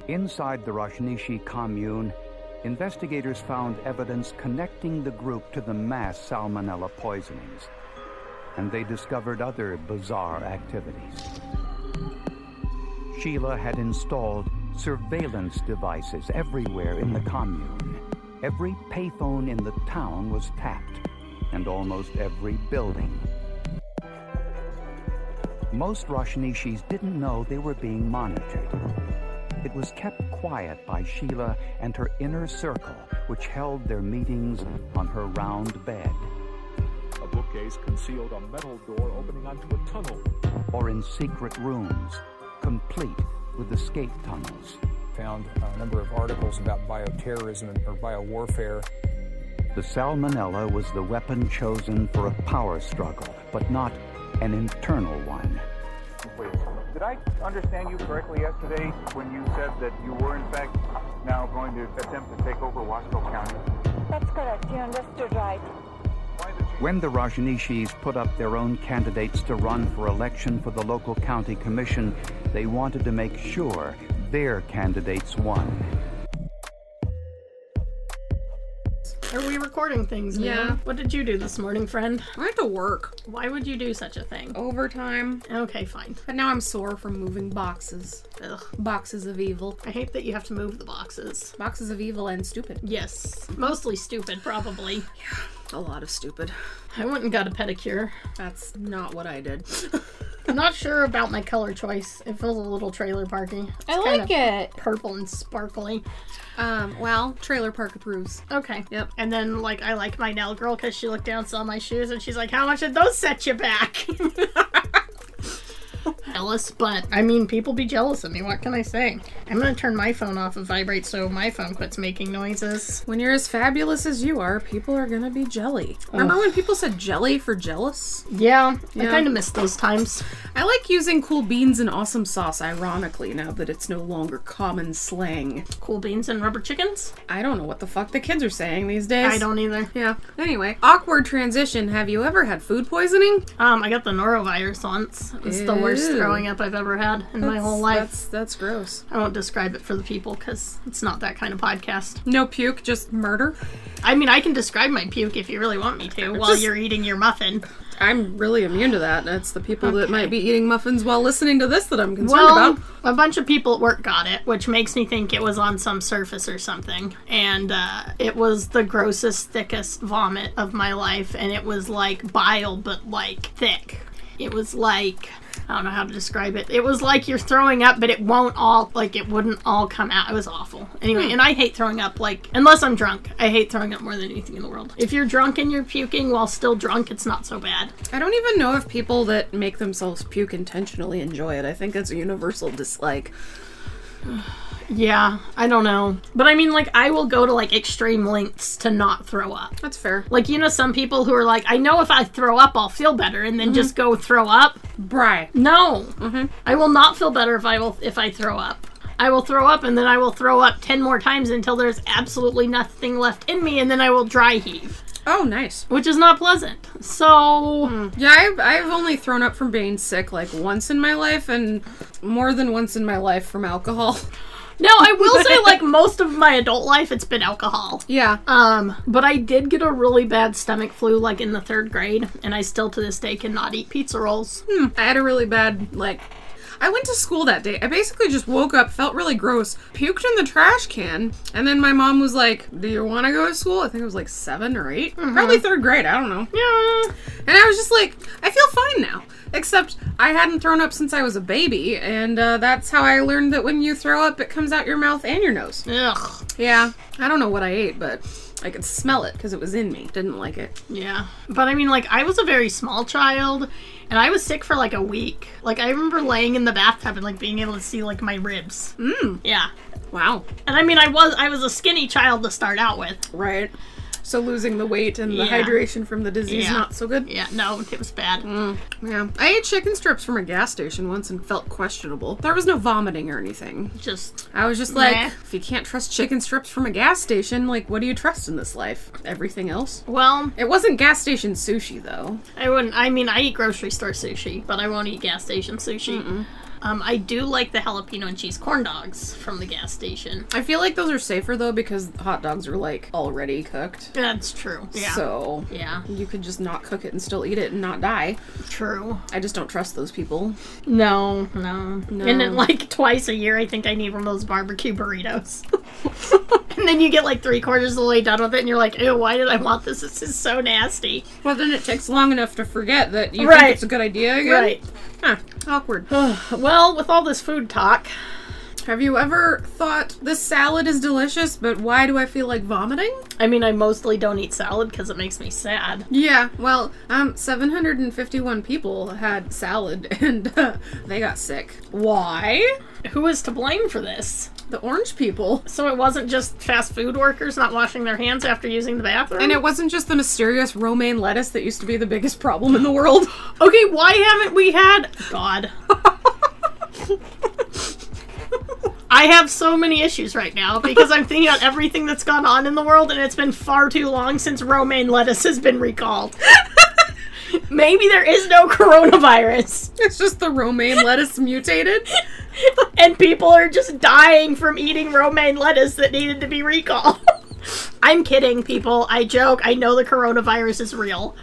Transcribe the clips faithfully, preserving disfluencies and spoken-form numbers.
Inside the Rajneeshi commune, investigators found evidence connecting the group to the mass salmonella poisonings, and they discovered other bizarre activities. Sheila had installed surveillance devices everywhere in the commune. Every payphone in the town was tapped, and almost every building. Most Rajneeshis didn't know they were being monitored. It was kept quiet by Sheila and her inner circle, which held their meetings on her round bed. A bookcase concealed a metal door opening onto a tunnel. Or in secret rooms, complete with escape tunnels. Found a number of articles about bioterrorism or biowarfare. The salmonella was the weapon chosen for a power struggle, but not an internal one. Wait, did I understand you correctly yesterday when you said that you were in fact now going to attempt to take over Wasco County? That's correct, you understood right. When the Rajneeshis put up their own candidates to run for election for the local county commission, they wanted to make sure their candidates won. Are we recording things now? Yeah. What did you do this morning, friend? I have to work. Why would you do such a thing? Overtime. Okay, fine. But now I'm sore from moving boxes. Ugh. Boxes of evil. I hate that you have to move the boxes. Boxes of evil and stupid. Yes. Mostly stupid, probably. Yeah, a lot of stupid. I went and got a pedicure. That's not what I did. I'm not sure about my color choice. It feels a little trailer parky. It's I kind like of it. Purple and sparkly. Um, well, trailer park approves. Okay. Yep. And then, like, I like my nail girl because she looked down, saw my shoes, and she's like, how much did those set you back? Jealous, but, I mean, people be jealous of me. What can I say? I'm gonna turn my phone off of vibrate so my phone quits making noises. When you're as fabulous as you are, people are gonna be jelly. Remember Ugh. when people said jelly for jealous? Yeah, Yeah. I kind of miss those times. I like using cool beans and awesome sauce, ironically, now that it's no longer common slang. Cool beans and rubber chickens? I don't know what the fuck the kids are saying these days. I don't either. Yeah. Anyway, awkward transition. Have you ever had food poisoning? Um, I got the norovirus once. It's the worst Ew. throwing up I've ever had in my That's- whole life. That's, that's gross. I won't describe it for the people because it's not that kind of podcast. No puke, just murder. I mean, I can describe my puke if you really want me to while Just- you're eating your muffin. I'm really immune to that. It's the people that Okay. might be eating muffins while listening to this that I'm concerned Well, about. a bunch of people at work got it, which makes me think it was on some surface or something. And uh, it was the grossest, thickest vomit of my life. And it was like bile, but like thick. It was like... I don't know how to describe it. It was like you're throwing up, but it won't all, like, it wouldn't all come out. It was awful. Anyway, and I hate throwing up, like, unless I'm drunk. I hate throwing up more than anything in the world. If you're drunk and you're puking while still drunk, it's not so bad. I don't even know if people that make themselves puke intentionally enjoy it. I think it's a universal dislike. Yeah, I don't know. But I mean, like, I will go to, like, extreme lengths to not throw up. That's fair. Like, you know, some people who are like, I know if I throw up, I'll feel better, and then just go throw up. Bri. No. Mm-hmm. I will not feel better if I will if I throw up. I will throw up, and then I will throw up ten more times until there's absolutely nothing left in me, and then I will dry heave. Oh, nice. Which is not pleasant. So... Mm. Yeah, I've, I've only thrown up from being sick, like, once in my life, and more than once in my life from alcohol. No, I will say, like, most of my adult life, it's been alcohol. Yeah. Um, but I did get a really bad stomach flu, like, in the third grade, and I still, to this day, cannot eat pizza rolls. Hmm. I had a really bad, like... I went to school that day. I basically just woke up, felt really gross, puked in the trash can, and then my mom was like, do you want to go to school? I think it was like seven or eight. Mm-hmm. Probably third grade, I don't know. Yeah. And I was just like, I feel fine now. Except I hadn't thrown up since I was a baby, and uh, that's how I learned that when you throw up, it comes out your mouth and your nose. Ugh. Yeah, I don't know what I ate, but I could smell it because it was in me. Didn't like it. Yeah. But I mean, like, I was a very small child, and I was sick for like a week. Like, I remember laying in the bathtub and like being able to see like my ribs. Mm. Yeah. Wow. And I mean, I was I was a skinny child to start out with. Right. So losing the weight and the Yeah. hydration from the disease Yeah. not so good? Yeah, no, it was bad. Mm. Yeah. I ate chicken strips from a gas station once and felt questionable. There was no vomiting or anything. Just... I was just like, Meh. if you can't trust chicken strips from a gas station, like, what do you trust in this life? Everything else? Well... It wasn't gas station sushi, though. I wouldn't... I mean, I eat grocery store sushi, but I won't eat gas station sushi. Mm-mm. Um, I do like the jalapeno and cheese corn dogs from the gas station. I feel like those are safer though because hot dogs are like already cooked. That's true. Yeah. So yeah, you could just not cook it and still eat it and not die. True. I just don't trust those people. No, no, No. And then like twice a year, I think I need one of those barbecue burritos. And then you get like three quarters of the way done with it, and you're like, ew, why did I want this? This is so nasty. Well, then it takes long enough to forget that you Right. think it's a good idea again. Right. Huh. Awkward. Well, with all this food talk, Have you ever thought this salad is delicious, but why do I feel like vomiting? I mean, I mostly don't eat salad because it makes me sad. Yeah, well, um, seven hundred fifty-one people had salad and uh, they got sick. Why? Who is to blame for this? The orange people. So it wasn't just fast food workers not washing their hands after using the bathroom? And it wasn't just the mysterious romaine lettuce that used to be the biggest problem in the world. Okay, why haven't we had... God. I have so many issues right now because I'm thinking about everything that's gone on in the world, and it's been far too long since romaine lettuce has been recalled. Maybe there is no coronavirus. It's just the romaine lettuce mutated. And people are just dying from eating romaine lettuce that needed to be recalled. I'm kidding, people. I joke. I know the coronavirus is real.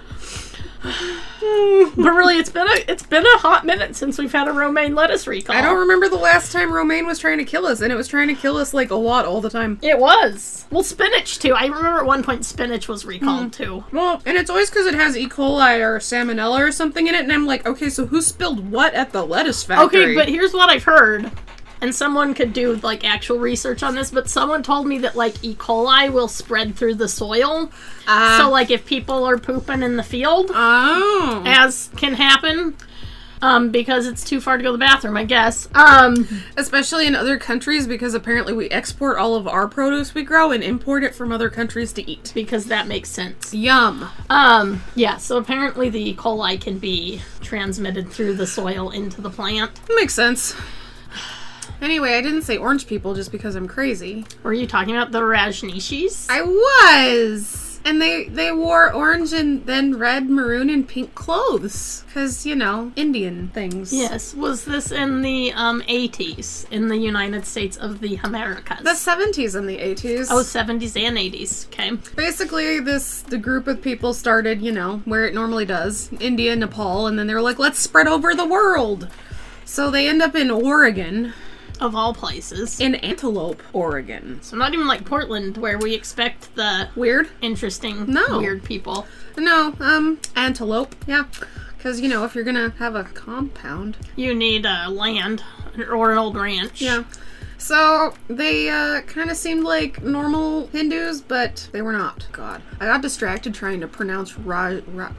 But really, it's been a it's been a hot minute since we've had a romaine lettuce recall. I don't remember the last time romaine was trying to kill us, and it was trying to kill us like a lot all the time. It was. Well, spinach too. I remember at one point spinach was recalled mm. too. Well, and it's always because it has E. coli or salmonella or something in it, and I'm like, okay, so who spilled what at the lettuce factory? Okay, but here's what I've heard. And someone could do, like, actual research on this, but someone told me that, like, E. coli will spread through the soil. Uh, so, like, if people are pooping in the field, oh. as can happen, um, because it's too far to go to the bathroom, I guess. Um, Especially in other countries, because apparently we export all of our produce we grow and import it from other countries to eat. Because that makes sense. Yum. Um, yeah, so apparently the E. coli can be transmitted through the soil into the plant. Makes sense. Anyway, I didn't say orange people just because I'm crazy. Were you talking about the Rajneeshis? I was! And they, they wore orange and then red, maroon, and pink clothes. Because, you know, Indian things. Yes. Was this in the um, eighties in the United States of the Americas? The seventies and the eighties. Oh, seventies and eighties. Okay. Basically, this the group of people started, you know, where it normally does. India, Nepal, and then they were like, let's spread over the world. So they end up in Oregon. Of all places. In Antelope, Oregon. So not even like Portland, where we expect the... Weird? Interesting, no. weird people. No, um, Antelope, yeah. Because, you know, if you're gonna have a compound... You need uh, land, or an old ranch. Yeah. So, they, uh, kind of seemed like normal Hindus, but they were not. God. I got distracted trying to pronounce Raj, Raj,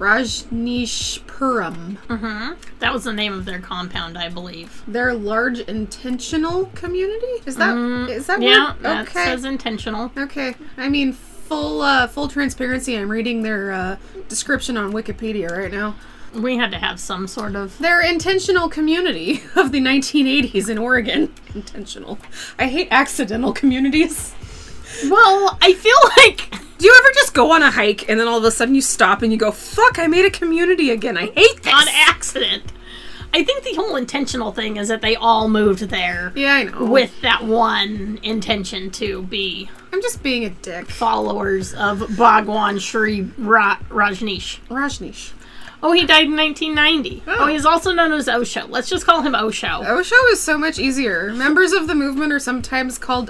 Rajneeshpuram. Mm-hmm. That was the name of their compound, I believe. Their large intentional community? Is that, mm, is that yeah, word? that Okay. says intentional. Okay. I mean, full, uh, full transparency, I'm reading their, uh, description on Wikipedia right now. We had to have some sort of... Their intentional community of the nineteen eighties in Oregon. Intentional. I hate accidental communities. Well, I feel like... Do you ever just go on a hike and then all of a sudden you stop and you go, fuck, I made a community again. I hate this. On accident. I think the whole intentional thing is that they all moved there. Yeah, I know. With that one intention to be... I'm just being a dick. Followers of Bhagwan Shri Ra- Rajneesh. Rajneesh. Oh, he died in nineteen ninety. Oh. oh, he's also known as Osho. Let's just call him Osho. Osho is so much easier. Members of the movement are sometimes called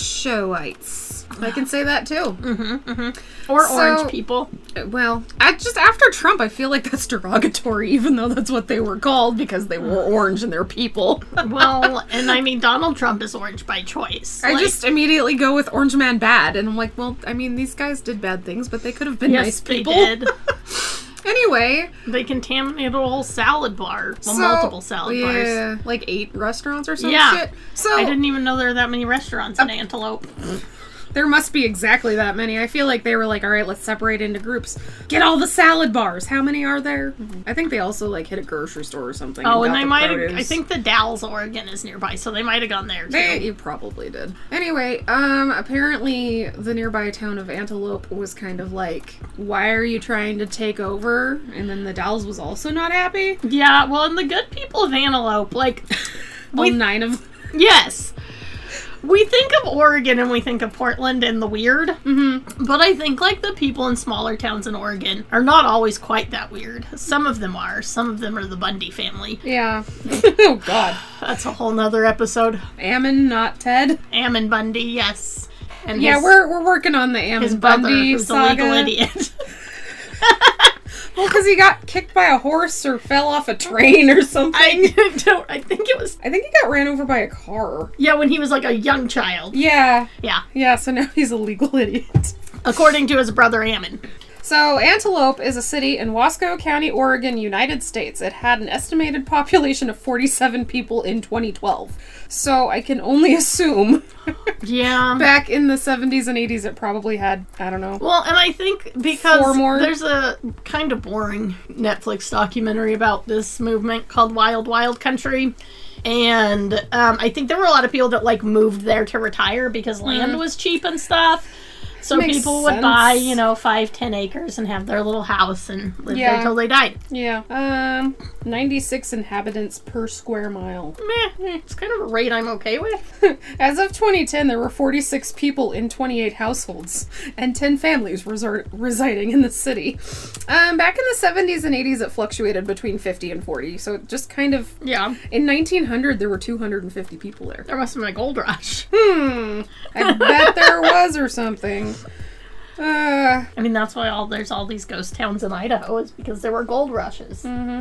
Oshoites. I can say that too. Mm-hmm, mm-hmm. Or so, orange people. Well, I just after Trump, I feel like that's derogatory, even though that's what they were called because they were orange and they're people. Well, and I mean, Donald Trump is orange by choice. I like, just immediately go with Orange Man bad, and I'm like, well, I mean, these guys did bad things, but they could have been yes, nice people. They did. Anyway, they contaminated a whole salad bar. Well, so, multiple salad yeah, bars. Like eight restaurants or some yeah. shit. So I didn't even know there were that many restaurants in uh, Antelope. There must be exactly that many. I feel like they were like, all right, let's separate into groups. Get all the salad bars. How many are there? Mm-hmm. I think they also like hit a grocery store or something. Oh, and, and got they the might have, produce. I think the Dalles, Oregon is nearby, so they might have gone there too. They, you probably did. Anyway, um, apparently the nearby town of Antelope was kind of like, why are you trying to take over? And then the Dalles was also not happy. Yeah, well, and the good people of Antelope, like... All We- nine of them. Yes. We think of Oregon and we think of Portland and the weird, mm-hmm. but I think like the people in smaller towns in Oregon are not always quite that weird. Some of them are. Some of them are the Bundy family. Yeah. Oh, God. That's a whole nother episode. Ammon, not Ted. Ammon Bundy, yes. And Yeah, his, we're we're working on the Ammon his brother, Bundy who's saga. a legal idiot. Well, because he got kicked by a horse or fell off a train or something. I don't. I think it was. I think he got ran over by a car. Yeah, when he was like a young child. Yeah. Yeah, Yeah, so now he's a legal idiot. according to his brother Ammon. So, Antelope is a city in Wasco County, Oregon, United States. It had an estimated population of forty-seven people in twenty twelve. So, I can only assume Yeah. back in the seventies and eighties it probably had, I don't know. Well, and I think because Four more. there's a kind of boring Netflix documentary about this movement called Wild Wild Country. And um, I think there were a lot of people that like moved there to retire because land was cheap and stuff. So Makes people would sense. buy, you know, five, ten acres and have their little house and live Yeah. there till they died. Yeah. Um, ninety-six inhabitants per square mile. Meh, it's kind of a rate I'm okay with. As of twenty ten, there were forty-six people in twenty-eight households and ten families resor- residing in the city. Um, back in the seventies and eighties, it fluctuated between fifty and forty. So it just kind of... Yeah. In nineteen hundred, there were two hundred fifty people there. There must have been a gold rush. Hmm. I bet there was or something. Uh, I mean, that's why all there's all these ghost towns in Idaho is because there were gold rushes.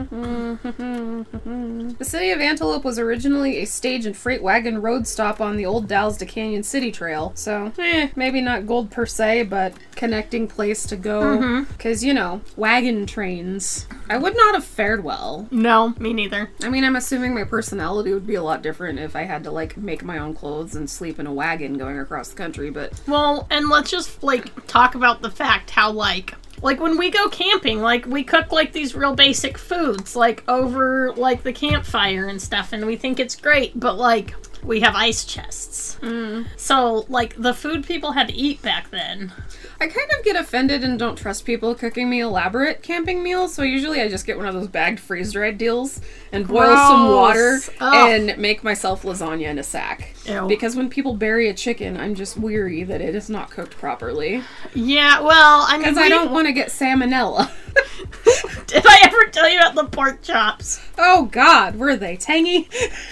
the city of Antelope was originally a stage and freight wagon road stop on the old Dalles to Canyon City Trail. So, eh, maybe not gold per se, but connecting place to go. Because, you know, wagon trains. I would not have fared well. No, me neither. I mean, I'm assuming my personality would be a lot different if I had to, like, make my own clothes and sleep in a wagon going across the country, but... Well, and let's just, like, talk about the fact how, like, like, when we go camping, like, we cook, like, these real basic foods, like, over, like, the campfire and stuff, and we think it's great, but, like, we have ice chests. Mm. So, like, the food people had to eat back then... I kind of get offended and don't trust people cooking me elaborate camping meals, so usually I just get one of those bagged freeze-dried deals and boil Gross. some water Ugh. and make myself lasagna in a sack. Ew. Because when people bury a chicken, I'm just weary that it is not cooked properly. Yeah, well, I mean, Because we, I don't want to get salmonella. did I ever tell you about the pork chops? Oh god, were they tangy?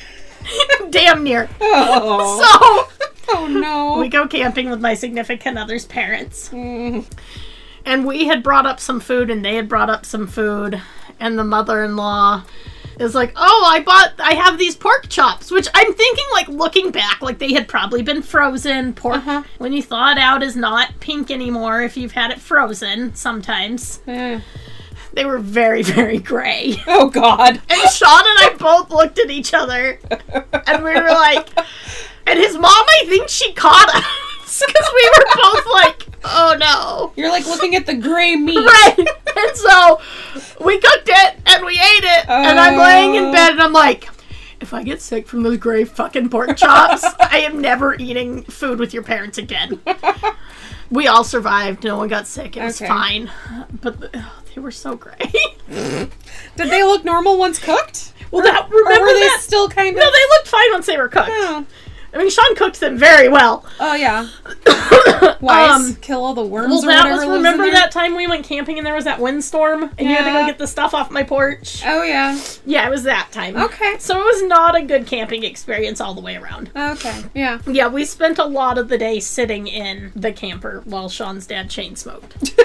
Damn near. Oh, So... oh no. We go camping with my significant other's parents. Mm. And we had brought up some food, and they had brought up some food. And the mother-in-law is like, oh, I bought, I have these pork chops. Which I'm thinking, like, looking back, like, they had probably been frozen. Pork, Uh-huh. when you thaw it out, is not pink anymore if you've had it frozen, sometimes. Eh. They were very, very gray. Oh god. And Sean and I both looked at each other, and we were like... And his mom, I think she caught us, because we were both like, oh no. You're like looking at the gray meat. Right. And so, we cooked it, and we ate it, and I'm laying in bed, and I'm like, if I get sick from those gray fucking pork chops, I am never eating food with your parents again. We all survived. No one got sick. It was Okay. fine. But the, oh, they were so gray. Did they look normal once cooked? Well, that, Or remember were they that? still kind of... No, they looked fine once they were cooked. Oh. I mean, Sean cooked them very well. Oh, yeah. Why? Um, Kill all the worms Well, or that whatever was, lives remember in there? that time we went camping and there was that windstorm? And you had to Yeah. go get the stuff off my porch? Oh, yeah. Yeah, it was that time. Okay. So it was not a good camping experience all the way around. Okay. Yeah. Yeah, we spent a lot of the day sitting in the camper while Sean's dad chain smoked.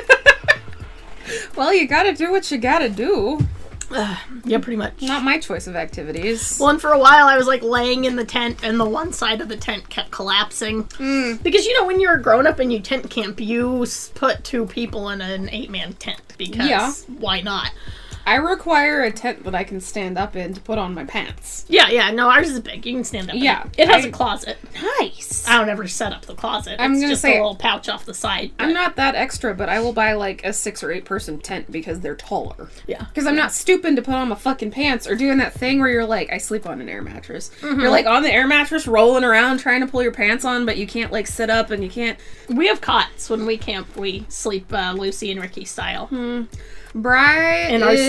Well, you gotta do what you gotta do. Yeah, pretty much. Not my choice of activities. Well, and for a while I was like laying in the tent and the one side of the tent kept collapsing. Mm. Because, you know, when you're a grown up and you tent camp, you s- put two people in an eight man tent. Because Yeah. why not? I require a tent that I can stand up in to put on my pants. Yeah, yeah, no, ours is big. You can stand up. in Yeah, it. It has I- a closet. Nice. I don't ever set up the closet. I'm it's gonna just say- a little pouch off the side. I'm but- not that extra, but I will buy like a six or eight person tent because they're taller. Yeah. Because I'm not stooping to put on my fucking pants or doing that thing where you're like, I sleep on an air mattress. Mm-hmm. You're like on the air mattress rolling around trying to pull your pants on, but you can't like sit up and you can't. We have cots when we camp. We sleep uh, Lucy and Ricky style. Bri In our is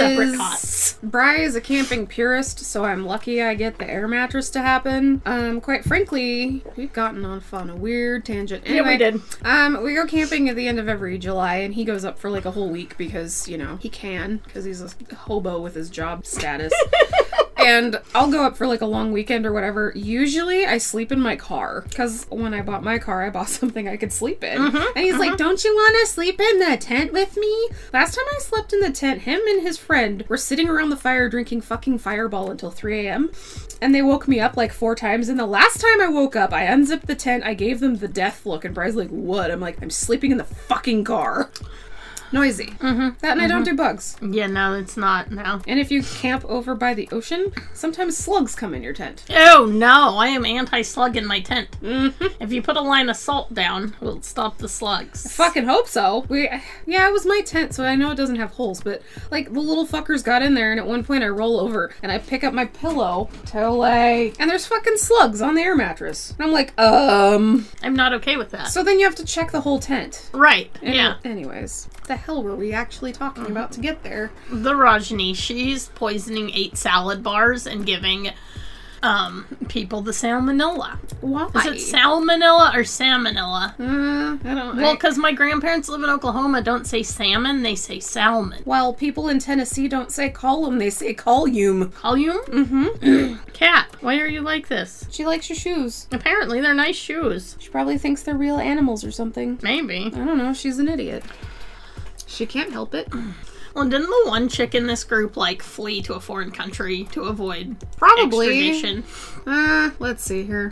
separate cots. Bri is a camping purist, so I'm lucky I get the air mattress to happen. Um, quite frankly, we've gotten off on a weird tangent. Anyway, Yeah, we did. Um, we go camping at the end of every July, and he goes up for like a whole week because, you know, he can, because he's a hobo with his job status. And I'll go up for like a long weekend or whatever. Usually I sleep in my car, because when I bought my car, I bought something I could sleep in. Mm-hmm, and he's mm-hmm. like, don't you want to sleep in the tent with me? Last time I slept in the tent, him and his friend were sitting around the fire drinking fucking Fireball until three a.m. And they woke me up like four times. And the last time I woke up, I unzipped the tent, I gave them the death look, and Bry's like, what? I'm like, I'm sleeping in the fucking car. Noisy. Mm-hmm. That and mm-hmm. I don't do bugs. Yeah, no, it's not, no. And if you camp over by the ocean, sometimes slugs come in your tent. Oh, no, I am anti-slug in my tent. Mm-hmm. If you put a line of salt down, it'll stop the slugs. I fucking hope so. We, yeah, it was my tent, so I know it doesn't have holes, but, like, the little fuckers got in there, and at one point I roll over, and I pick up my pillow to lay, and there's fucking slugs on the air mattress. And I'm like, um... I'm not okay with that. So then you have to check the whole tent. Right, and yeah. Anyways, the hell were we actually talking mm-hmm. about to get there? The Rajni, she's poisoning eight salad bars and giving um, people the salmonella. Why? Is it salmonella or salmonella? Uh, I don't know. Well, because my grandparents live in Oklahoma, don't say salmon, they say salmon. While people in Tennessee don't say column, they say column. Column? Mm-hmm. Cat, why are you like this? She likes your shoes. Apparently, they're nice shoes. She probably thinks they're real animals or something. Maybe. I don't know, she's an idiot. She can't help it. Well, didn't the one chick in this group, like, flee to a foreign country to avoid Probably. extradition? Uh, let's see here.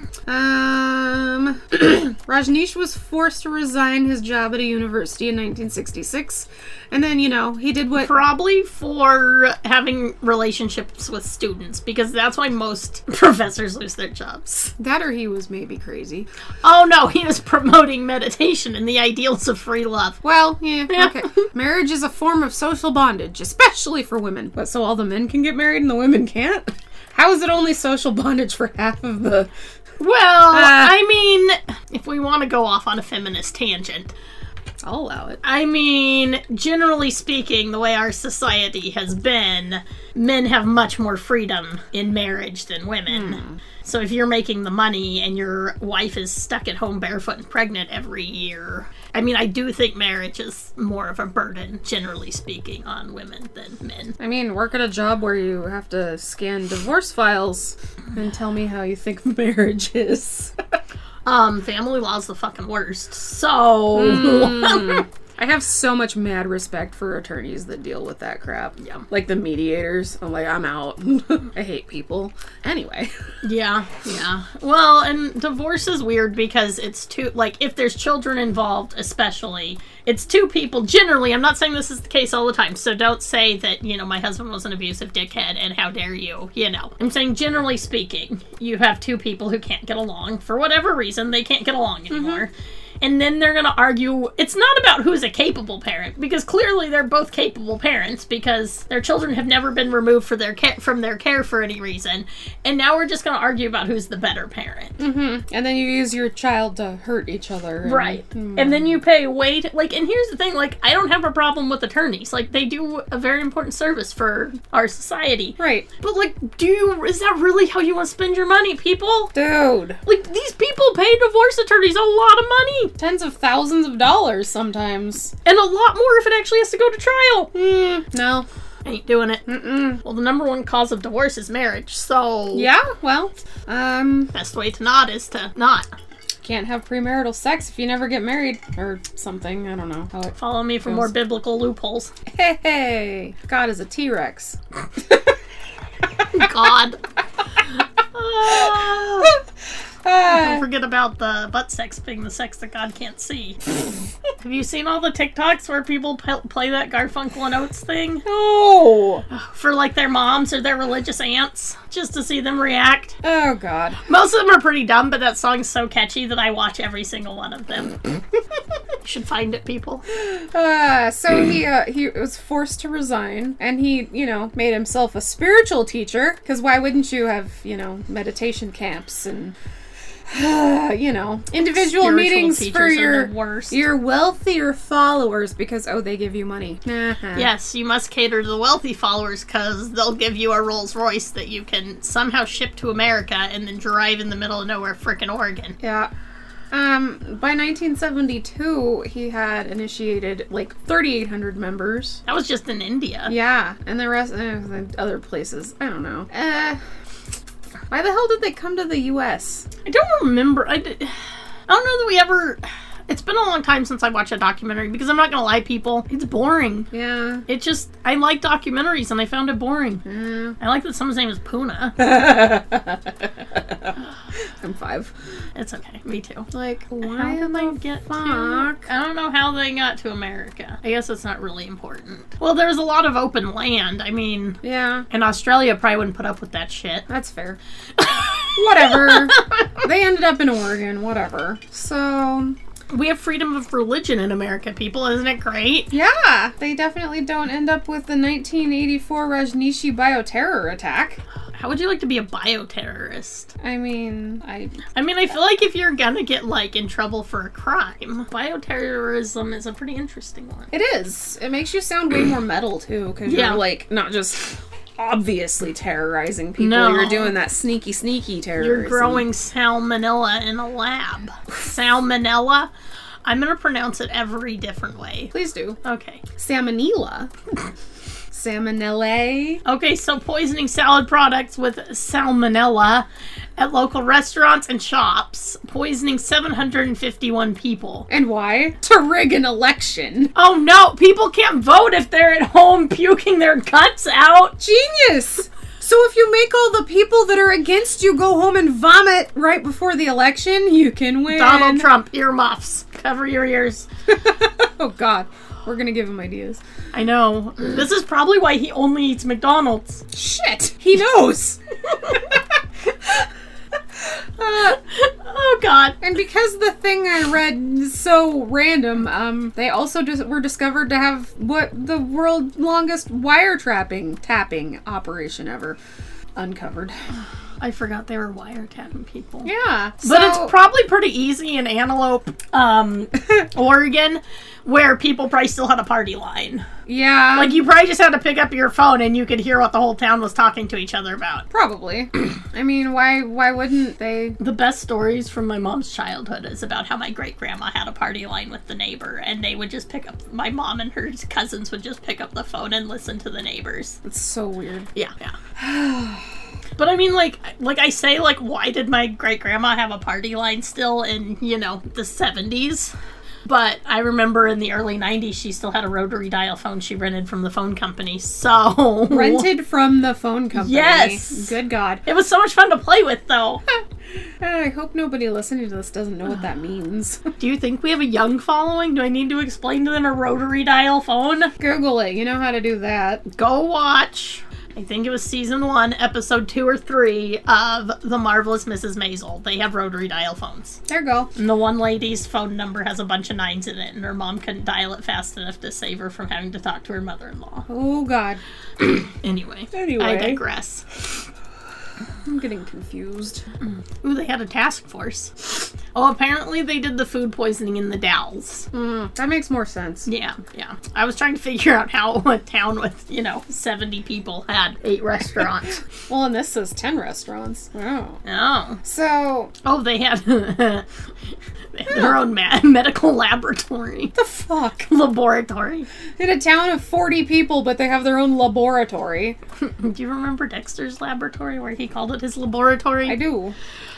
Um, Rajneesh was forced to resign his job at a university in nineteen sixty-six. And then, you know, he did what... Probably for having relationships with students, because that's why most professors lose their jobs. That or he was maybe crazy. Oh, no, he was promoting meditation and the ideals of free love. Well, yeah, yeah. Okay. Marriage is a form of social bondage, especially for women. But so all the men can get married and the women can't? How is it only social bondage for half of the... Well, uh, I mean, if we want to go off on a feminist tangent... I'll allow it. I mean, generally speaking, the way our society has been, men have much more freedom in marriage than women. Mm. So if you're making the money and your wife is stuck at home barefoot and pregnant every year, I mean, I do think marriage is more of a burden, generally speaking, on women than men. I mean, work at a job where you have to scan divorce files and tell me how you think marriage is. Um, family law's the fucking worst, so... Mm. I have so much mad respect for attorneys that deal with that crap. Yeah. Like the mediators. I'm like, I'm out. I hate people. Anyway. Yeah, yeah. Well, and divorce is weird because it's two, like, if there's children involved, especially, it's two people, generally, I'm not saying this is the case all the time, so don't say that, you know, my husband was an abusive dickhead and how dare you, you know. I'm saying, generally speaking, you have two people who can't get along. For whatever reason, they can't get along anymore. Mm-hmm. And then they're going to argue, it's not about who's a capable parent, because clearly they're both capable parents, because their children have never been removed for their care, from their care for any reason. And now we're just going to argue about who's the better parent. Mm-hmm. And then you use your child to hurt each other. And, right. Mm. And then you pay way to, like, and here's the thing, like, I don't have a problem with attorneys. Like, they do a very important service for our society. Right. But, like, do you, is that really how you want to spend your money, people? Dude. Like, these people pay divorce attorneys a lot of money. Tens of thousands of dollars sometimes. And a lot more if it actually has to go to trial. Mm, no. Ain't doing it. Mm-mm. Well, the number one cause of divorce is marriage, so... Yeah, well, um... best way to not is to not. Can't have premarital sex if you never get married. Or something, I don't know how it Follow me for goes. more biblical loopholes. Hey, hey! God is a T-Rex. God. uh... Don't forget about the butt sex being the sex that God can't see. Have you seen all the TikToks where people p- play that Garfunkel and Oates thing? No! For like their moms or their religious aunts, just to see them react. Oh, God. Most of them are pretty dumb, but that song's so catchy that I watch every single one of them. You should find it, people. Uh, so he, uh, he was forced to resign, and he, you know, made himself a spiritual teacher, because why wouldn't you have, you know, meditation camps and... you know, individual Spiritual meetings teachers for are your the worst. your wealthier followers because oh, they give you money. Yes, you must cater to the wealthy followers because they'll give you a Rolls Royce that you can somehow ship to America and then drive in the middle of nowhere, frickin' Oregon. Yeah. Um, by nineteen seventy-two, he had initiated like thirty-eight hundred members. That was just in India. Yeah, and the rest, uh, other places. I don't know. Uh, why the hell did they come to the U S? I don't remember. I, did, I don't know that we ever... It's been a long time since I watched a documentary because I'm not going to lie, people. It's boring. Yeah. It just... I like documentaries and I found it boring. Yeah. I like that someone's name is Puna. I'm five. It's okay. Me too. Like, why How did the they get fuck? to... I don't know how they got to America. I guess it's not really important. Well, there's a lot of open land. I mean... Yeah. And Australia probably wouldn't put up with that shit. That's fair. Whatever. They ended up in Oregon. Whatever. So... We have freedom of religion in America, people. Isn't it great? Yeah, they definitely don't end up with the nineteen eighty-four Rajneesh bioterror attack. How would you like to be a bioterrorist? I mean, I... I mean, I feel like if you're gonna get, like, in trouble for a crime, bioterrorism is a pretty interesting one. It is. It makes you sound way more metal, too, because Yeah. you're, like, not just obviously terrorizing people. No. You're doing that sneaky, sneaky terrorism. You're growing salmonella in a lab. Salmonella? I'm gonna pronounce it every different way. Please do. Okay. Salmonella. Salmonella. Okay, so poisoning salad products with salmonella at local restaurants and shops, poisoning seven hundred fifty-one people. And why? To rig an election. Oh no, people can't vote if they're at home puking their guts out. Genius! So if you make all the people that are against you go home and vomit right before the election, you can win. Donald Trump, earmuffs. Cover your ears. Oh god. We're gonna give him ideas. I know. This is probably why he only eats McDonald's. Shit! He knows! uh, Oh god. and because the thing I read is so random, um, they also just were discovered to have what the world's longest wire trapping tapping operation ever uncovered. I forgot they were wiretapping people. Yeah. But so- it's probably pretty easy in Antelope, um, Oregon, where people probably still had a party line. Yeah. Like, you probably just had to pick up your phone and you could hear what the whole town was talking to each other about. Probably. I mean, why why wouldn't they? The best stories from my mom's childhood is about how my great-grandma had a party line with the neighbor, and they would just pick up, my mom and her cousins would just pick up the phone and listen to the neighbors. It's so weird. Yeah, yeah. But I mean, like, like I say, like, why did my great-grandma have a party line still in, you know, the seventies? But I remember in the early nineties, she still had a rotary dial phone she rented from the phone company, so... Rented from the phone company. Yes! Good God. It was so much fun to play with, though. I hope nobody listening to this doesn't know what that means. Do you think we have a young following? Do I need to explain to them a rotary dial phone? Google it. You know how to do that. Go watch... I think it was season one, episode two or three of The Marvelous Missus Maisel. They have rotary dial phones. There you go. And the one lady's phone number has a bunch of nines in it, and her mom couldn't dial it fast enough to save her from having to talk to her mother-in-law. Oh, God. Anyway. Anyway. I digress. I'm getting confused. Ooh, they had a task force. Oh, apparently they did the food poisoning in the Dalles. Mm, that makes more sense. Yeah, yeah. I was trying to figure out how a town with, you know, seventy people had eight restaurants. Well, and this says ten restaurants. Oh. Oh. So, Oh, they had, they had their own ma- medical laboratory. the fuck? Laboratory. In a town of forty people, but they have their own laboratory. Do you remember Dexter's laboratory where he called it his laboratory? I do.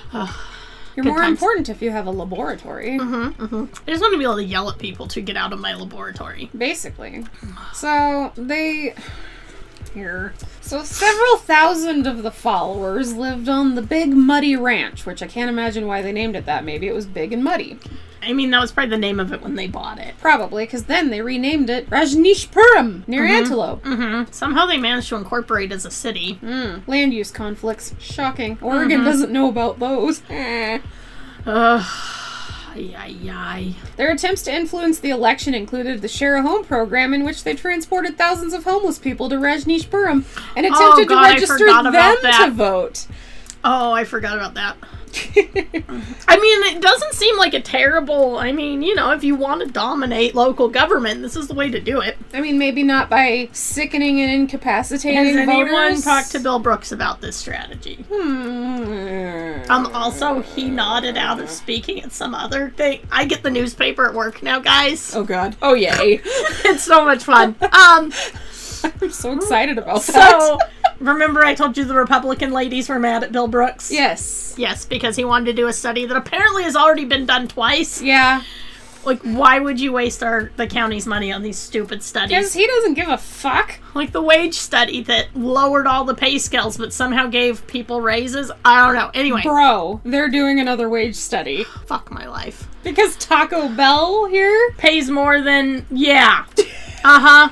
You're Good more times. important if you have a laboratory. Mm-hmm, mm-hmm. I just want to be able to yell at people to get out of my laboratory. Basically. So, they... Here. So, several thousand of the followers lived on the Big Muddy Ranch, which I can't imagine why they named it that. Maybe it was big and muddy. I mean, that was probably the name of it when they bought it. Probably, because then they renamed it Rajneeshpuram, near Antelope. Mm-hmm. Somehow they managed to incorporate as a city. Mm. Land use conflicts. Shocking. Oregon doesn't know about those. Eh. Ugh. Ay, ay, ay. Their attempts to influence the election included the Share a Home program, in which they transported thousands of homeless people to Rajneeshpuram and attempted God, to I register forgot them about that. to vote. Oh, I forgot about that. I mean, it doesn't seem like a terrible... I mean, you know, if you want to dominate local government, this is the way to do it. I mean, maybe not by sickening and incapacitating Has anyone voters. talked to Bill Brooks about this strategy? Hmm. Um, also, he nodded out of speaking at some other thing. I get the newspaper at work now, guys. Oh, God. Oh, yay. It's so much fun. Um... I'm so excited about that. So, remember I told you the Republican ladies were mad at Bill Brooks? Yes. Yes, because he wanted to do a study that apparently has already been done twice. Yeah. Like, why would you waste our the county's money on these stupid studies? Because he doesn't give a fuck. Like the wage study that lowered all the pay scales but somehow gave people raises? I don't know. Anyway. Bro, they're doing another wage study. Fuck my life. Because Taco Bell here pays more than... Yeah. Uh-huh.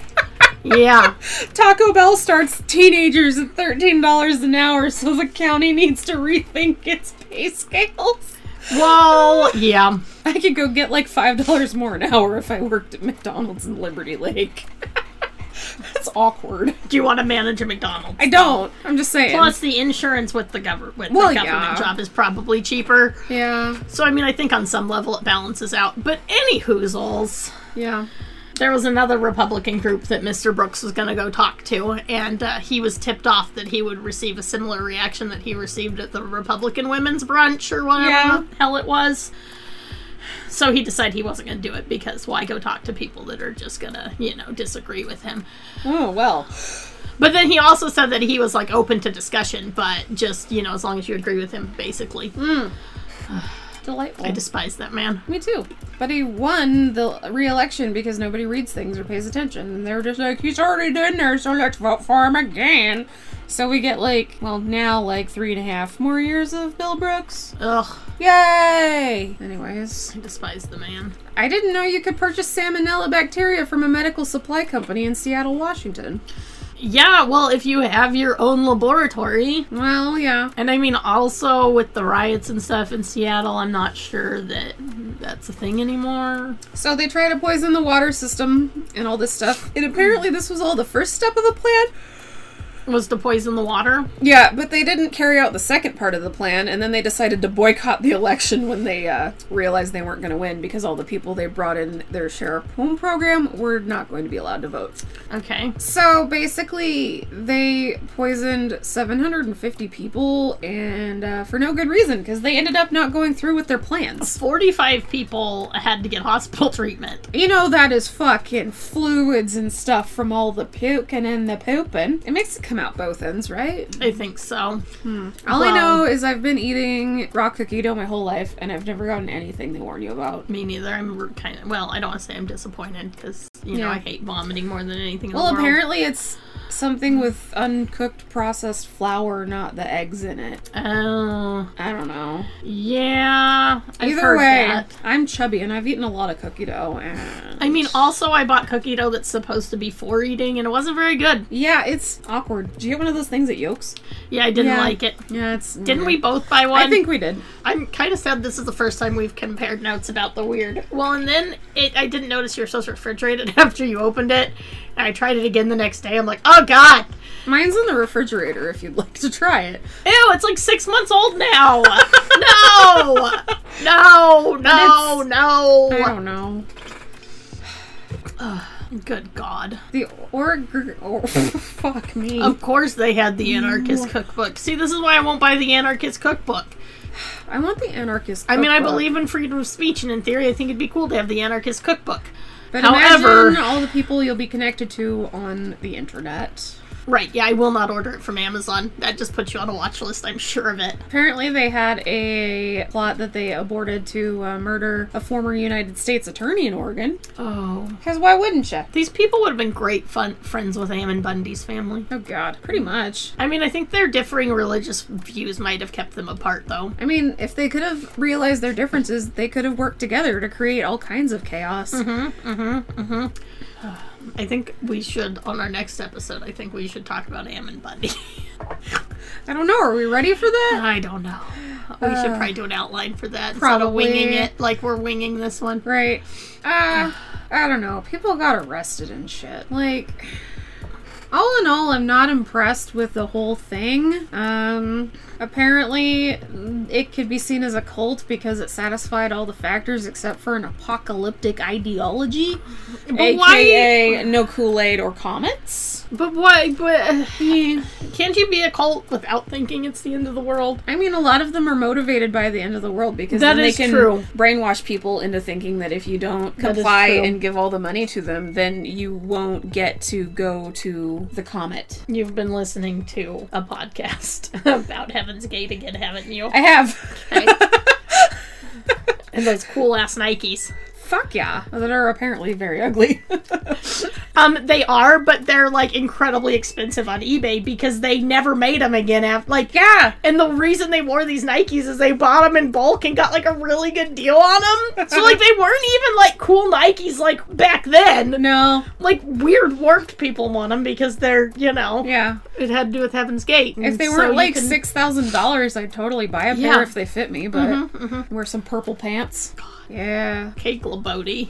Yeah. Taco Bell starts teenagers at thirteen dollars an hour, so the county needs to rethink its pay scales. Well, yeah. I could go get like five dollars more an hour if I worked at McDonald's in Liberty Lake. That's awkward. Do you want to manage a McDonald's? I don't. I'm just saying. Plus, the insurance with the, gover- with well, the government yeah. job is probably cheaper. Yeah. So, I mean, I think on some level it balances out. But any hoozles. Yeah. There was another Republican group that Mister Brooks was going to go talk to, and uh, he was tipped off that he would receive a similar reaction that he received at the Republican Women's Brunch or whatever Yeah. the hell it was. So he decided he wasn't going to do it because why go talk to people that are just going to, you know, disagree with him. Oh, well. But then he also said that he was, like, open to discussion, but just, you know, as long as you agree with him, basically. Mm. Delightful. I despise that man. Me too. But he won the re-election because nobody reads things or pays attention. And they were just like, he's already done there, so let's vote for him again. So we get like, well, now like three and a half more years of Bill Brooks. Ugh. Yay! Anyways. I despise the man. I didn't know you could purchase salmonella bacteria from a medical supply company in Seattle, Washington. Yeah, well, if you have your own laboratory. Well, yeah. And I mean, also with the riots and stuff in Seattle, I'm not sure that that's a thing anymore. So they try to poison the water system and all this stuff. And apparently this was all the first step of the plan. Was to poison the water? Yeah, but they didn't carry out the second part of the plan, and then they decided to boycott the election when they uh, realized they weren't going to win because all the people they brought in their Sheriff Home program were not going to be allowed to vote. Okay. So basically, they poisoned seven hundred fifty people, and uh, for no good reason, because they ended up not going through with their plans. forty-five people had to get hospital treatment. You know, that is fucking fluids and stuff from all the puking and the pooping. It makes it come out both ends, right? I think so. Hmm. All I know is I've been eating raw cookie dough my whole life, and I've never gotten anything they warn you about. Me neither. I'm kind of, well, I don't want to say I'm disappointed, because, you know, Yeah. I hate vomiting more than anything in Well, the world. apparently it's something with uncooked processed flour, not the eggs in it. Oh. I don't know. Yeah. I've Either heard way, that. I'm chubby, and I've eaten a lot of cookie dough, and... I mean, also, I bought cookie dough that's supposed to be for eating, and it wasn't very good. Yeah, it's awkward. Did you get one of those things at Yolks? Yeah, I didn't Yeah. like it. Yeah, it's... Didn't we both buy one? I think we did. I'm kind of sad this is the first time we've compared notes about the weird. Well, and then it, I didn't notice you were supposed to refrigerate it after you opened it. And I tried it again the next day. I'm like, oh god! Mine's in the refrigerator if you'd like to try it. Ew, it's like six months old now! No! No, no, no! I don't know. Good god. The org... Or, fuck me. Of course they had the Anarchist cookbook. See, this is why I won't buy the Anarchist cookbook. I want the Anarchist I mean, I cookbook. believe in freedom of speech, and in theory I think it'd be cool to have the Anarchist cookbook. But However, imagine all the people you'll be connected to on the internet. right, yeah, I will not order it from Amazon. That just puts you on a watch list, I'm sure of it. Apparently they had a plot that they aborted to uh, murder a former United States attorney in Oregon. Oh. Because why wouldn't you? These people would have been great fun friends with Ammon Bundy's family. Oh god, pretty much. I mean, I think their differing religious views might have kept them apart, though. I mean, if they could have realized their differences, they could have worked together to create all kinds of chaos. Mm-hmm, mm-hmm, mm-hmm. I think we should, on our next episode, I think we should talk about Ammon Bundy. I don't know, are we ready for that? I don't know. We Uh, should probably do an outline for that instead probably. of winging it like we're winging this one. Right. Uh, I don't know. People got arrested and shit. Like, All in all, I'm not impressed with the whole thing. Um, apparently, it could be seen as a cult because it satisfied all the factors except for an apocalyptic ideology. But A K A why? no Kool-Aid or comets. But why? But yeah. Can't you be a cult without thinking it's the end of the world? I mean, a lot of them are motivated by the end of the world because That then is they can true. brainwash people into thinking that if you don't That is comply true. and give all the money to them, then you won't get to go to the comet. You've been listening to a podcast about Heaven's Gate again, haven't you? I have. Okay. And those cool ass Nikes. Fuck yeah. That are apparently very ugly. Um, they are, but they're like incredibly expensive on eBay because they never made them again. After, like, Yeah. and the reason they wore these Nikes is they bought them in bulk and got like a really good deal on them. So like they weren't even like cool Nikes like back then. No. Like weird warped people want them because they're, you know, Yeah. it had to do with Heaven's Gate. If And they so weren't you like can- six thousand dollars, I'd totally buy a pair Yeah. if they fit me, but wear some purple pants. Yeah. Kate Glabody.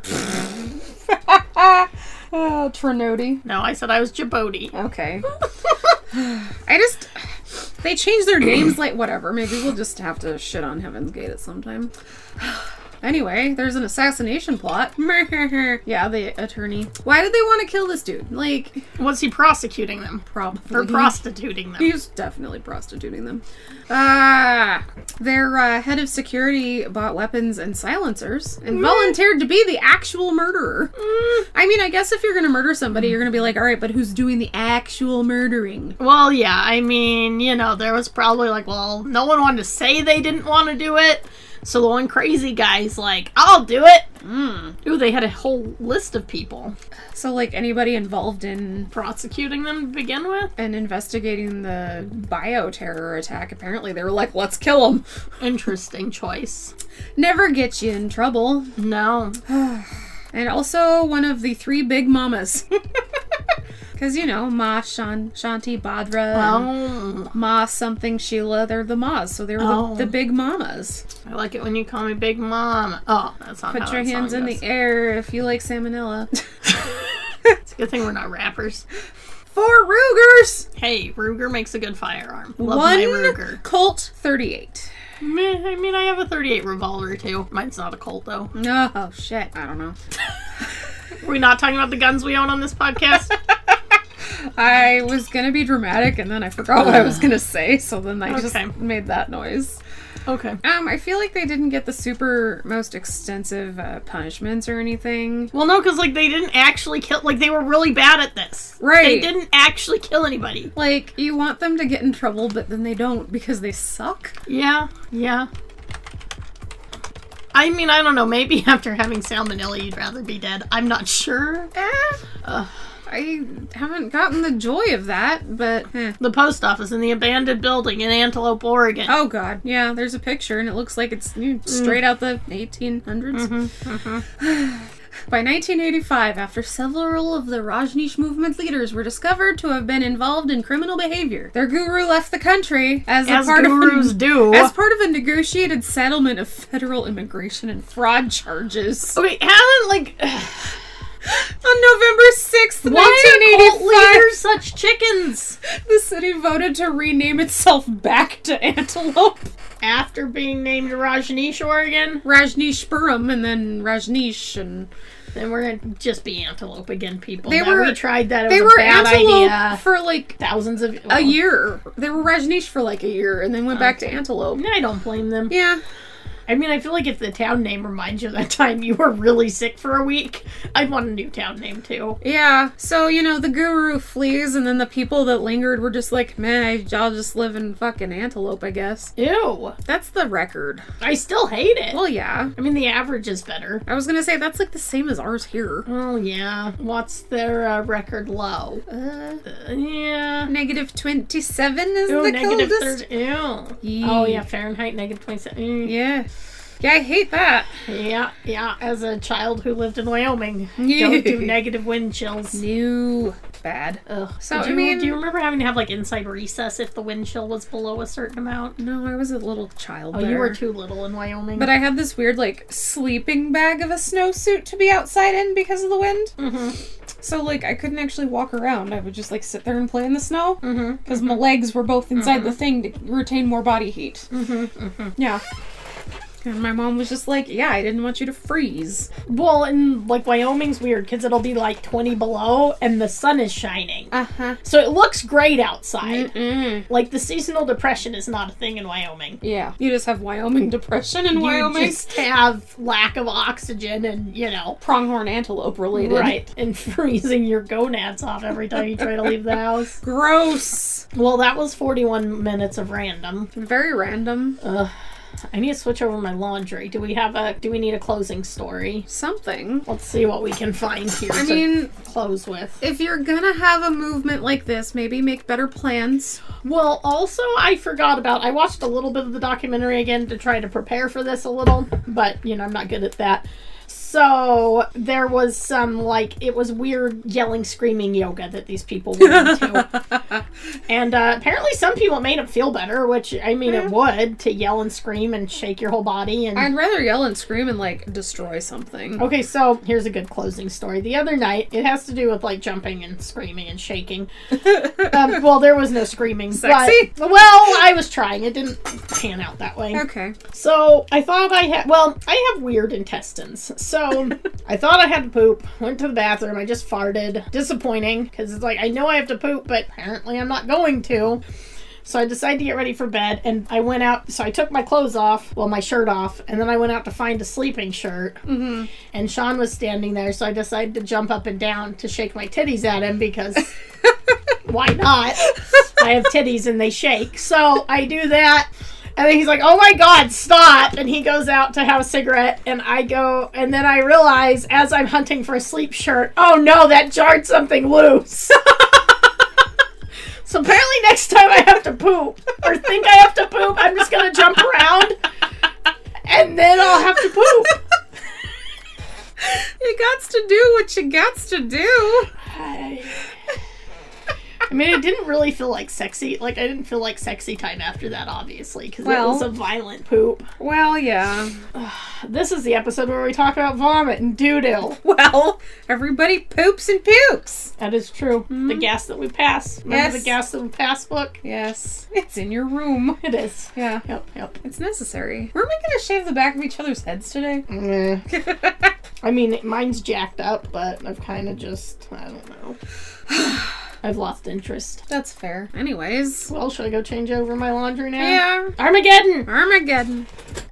Oh, Trinody. No, I said I was Djibouti. Okay. I just... They changed their names, like, whatever. Maybe we'll just have to shit on Heaven's Gate at some time. Anyway, there's an assassination plot. Yeah, the attorney. Why did they want to kill this dude? Like, Was he prosecuting them? probably. Or prostituting them? He's definitely prostituting them. Ah, their uh, head of security bought weapons and silencers and volunteered to be the actual murderer. I mean, I guess if you're gonna murder somebody, you're gonna be like, all right, but who's doing the actual murdering? Well, yeah, I mean, you know, there was probably like, well, no one wanted to say they didn't want to do it. So the one crazy guy's like, I'll do it. Mm. Ooh, they had a whole list of people So, like, anybody involved in prosecuting them to begin with. and investigating the bioterror attack, apparently they were like, let's kill him. Interesting choice. Never get you in trouble. No. And also one of the three big mamas. Because, you know, Ma Shan- Shanti Badra and Oh, Ma something Sheila, they're the Ma's, so they were Oh. the, the big mamas. I like it when you call me Big Mom. Oh, that's not Put how your that hands song in goes. the air if you like salmonella. It's a good thing we're not rappers. Four Rugers! Hey, Ruger makes a good firearm. Love One my Ruger. Colt thirty-eight. Meh, I mean, I have a thirty-eight revolver too. Mine's not a Colt though. No, oh shit, I don't know. Are we not talking about the guns we own on this podcast? I was gonna be dramatic and then I forgot what I was gonna say, so then I Okay. just made that noise. Okay. Um, I feel like they didn't get the super most extensive uh, punishments or anything. Well, no, because, like, they didn't actually kill... Like, they were really bad at this. Right. They didn't actually kill anybody. Like, you want them to get in trouble, but then they don't because they suck. Yeah, yeah. I mean, I don't know. Maybe after having salmonella, you'd rather be dead. I'm not sure. Eh, Ugh. I haven't gotten the joy of that, but eh. The post office in the abandoned building in Antelope, Oregon. Oh god, yeah, there's a picture and it looks like it's you know, straight out the eighteen hundreds. By nineteen eighty-five, after several of the Rajneesh movement leaders were discovered to have been involved in criminal behavior, their guru left the country as, As a part gurus of do. as part of a negotiated settlement of federal immigration and fraud charges. Okay, haven't, like... On November sixth, Why nineteen are cult eighty-five, leaders such chickens? the city voted to rename itself back to Antelope. After being named Rajneesh, Oregon, Rajneeshpuram and then Rajneesh and then we're gonna just be Antelope again, people. They Now, were- we tried that. It they was were a bad Antelope idea. for like Thousands of a year. They were Rajneesh for like a year and then went back to Antelope. I don't blame them. Yeah. I mean, I feel like if the town name reminds you of that time you were really sick for a week, I'd want a new town name too. Yeah. So, you know, the guru flees and then the people that lingered were just like, meh, y'all just live in fucking Antelope, I guess. Ew. That's the record. I still hate it. Well, yeah. I mean, the average is better. I was gonna say, that's like the same as ours here. Oh, yeah. What's their uh, record low? Uh, Uh, yeah. negative twenty-seven is Ew, the negative coldest. thirty. Ew. Yee. Oh, yeah, Fahrenheit, negative twenty-seven. Mm. Yeah. Yeah, I hate that. Yeah, yeah. As a child who lived in Wyoming, don't do negative wind chills. New. Bad. Ugh. So, do I you, mean- do you remember having to have like inside recess if the wind chill was below a certain amount? No, I was a little child Oh, there. you were too little in Wyoming. But I had this weird, like, sleeping bag of a snowsuit to be outside in because of the wind. Mm-hmm. So, like, I couldn't actually walk around. I would just, like, sit there and play in the snow. Mm-hmm. Because my legs were both inside mm-hmm. the thing to retain more body heat. Mm-hmm. Mm-hmm. Yeah. And my mom was just like, yeah, I didn't want you to freeze. Well, and, like, Wyoming's weird because it'll be, like, twenty below and the sun is shining. Uh-huh. So it looks great outside. Mm-mm. Like, the seasonal depression is not a thing in Wyoming. Yeah. You just have Wyoming depression in you Wyoming. You just have lack of oxygen and, you know. Pronghorn antelope related. Right. And freezing your gonads off every time you try to leave the house. Gross. Well, that was forty-one minutes of random. Very random. Ugh. I need to switch over my laundry. Do we have a, do we need a closing story? Something. Let's see what we can find here I to mean, close with. If you're gonna have a movement like this, maybe make better plans. Well, also, I forgot about, I watched a little bit of the documentary again to try to prepare for this a little, but, you know, I'm not good at that. So, there was some, like, it was weird yelling, screaming yoga that these people went into. And uh, apparently some people made them feel better, which, I mean, it would, to yell and scream and shake your whole body. And I'd rather yell and scream and, like, destroy something. Okay, so here's a good closing story. The other night, it has to do with, like, jumping and screaming and shaking. um, well, there was no screaming. Sexy? But, well, I was trying. It didn't pan out that way. Okay. So, I thought I had, well, I have weird intestines. So, I thought I had to poop, went to the bathroom, I just farted. Disappointing, because it's like, I know I have to poop, but apparently I'm not going to. So I decided to get ready for bed, and I went out, so I took my clothes off, well, my shirt off, and then I went out to find a sleeping shirt. Mm-hmm. And Sean was standing there, so I decided to jump up and down to shake my titties at him, because why not? I have titties and they shake. So I do that. And then he's like, oh my God, stop. And he goes out to have a cigarette. And I go, and then I realize as I'm hunting for a sleep shirt, oh no, that jarred something loose. So apparently next time I have to poop, or think I have to poop, I'm just going to jump around. And then I'll have to poop. You gots to do what you gots to do. I... I mean, it didn't really feel like sexy. Like, I didn't feel like sexy time after that, obviously, because well, it was a violent poop. Well, yeah. This is the episode where we talk about vomit and doo-doo. Well, everybody poops and pukes. That is true. Mm-hmm. The gas that we pass. Remember yes. the gas that we pass book? Yes. It's in your room. It is. Yeah. Yep, yep. It's necessary. Weren't we going to shave the back of each other's heads today? Mm. I mean, mine's jacked up, but I've kind of just, I don't know. I've lost interest. That's fair. Anyways. Well, should I go change over my laundry now? Yeah. Armageddon! Armageddon.